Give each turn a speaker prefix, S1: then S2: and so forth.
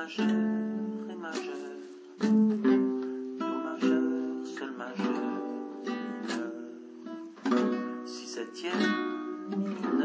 S1: majeur, ré majeur, do majeur, sol majeur, mineur, si septième, mi mineur.